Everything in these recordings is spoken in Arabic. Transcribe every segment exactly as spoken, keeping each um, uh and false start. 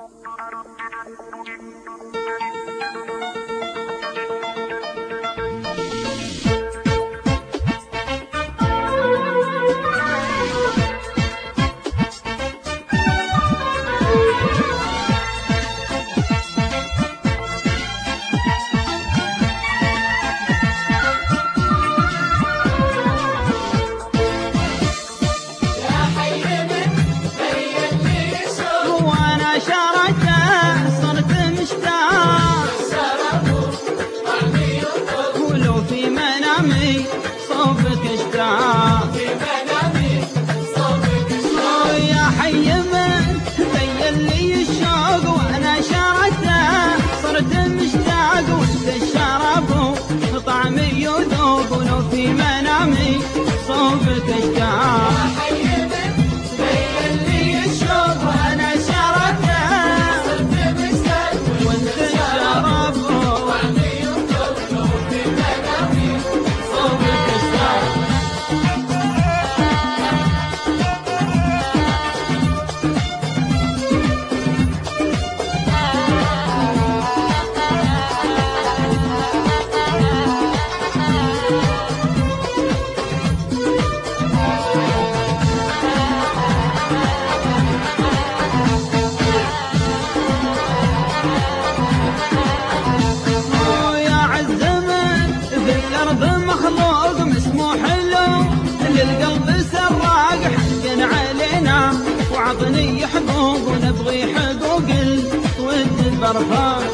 صوبك اشتاق في منامي صوبك اشتاق يا حي من بين لي الشوق وانا شرته صرت مشتاق وانت الشراب طعمي يذوق ولو في منامي صوبك اشتاق يا حي من بين لي الشوق وانا شرته صرت مشتاق وانت الشراب طعمي يذوق ولو في منامي صوبك للقلب سراق حق علينا وعطني حقوق ونبغي حقوق الود برفان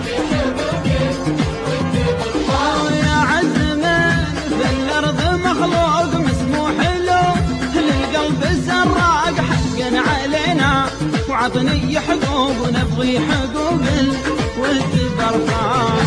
يا عز من في الأرض مخلوق مسموح له للقلب سراق حق علينا وعطني حقوق ونبغي حقوق الود برفان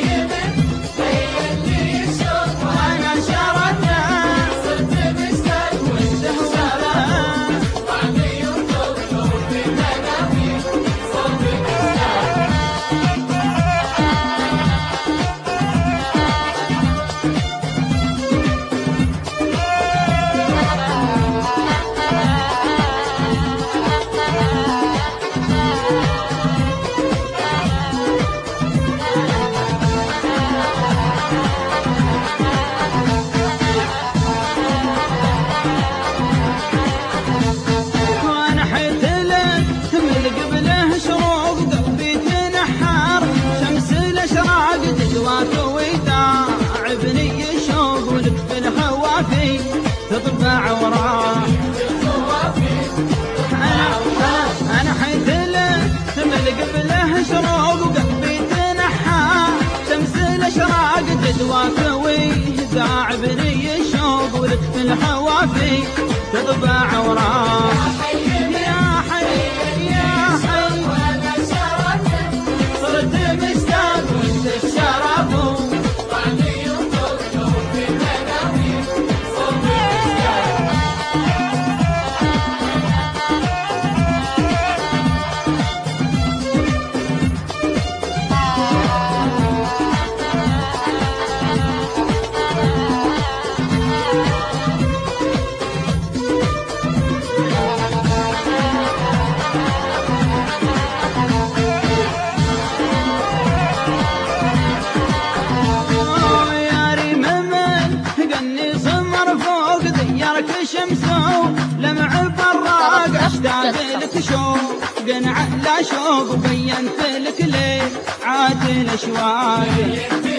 تطبع وراه أنا أنا أنا حيث له ثمل قبله شروق وقلبي تنحى شمس الأشراق تدوى كوي تعبني الشوق ولك الحوافي تطبع وراه يا حي يا حي وأنا شرفت صرت مشتاق وانت الشرف شمسه لمع براق اشتاق لك شوق على شوق وبينت لك ليه عاد الاشواق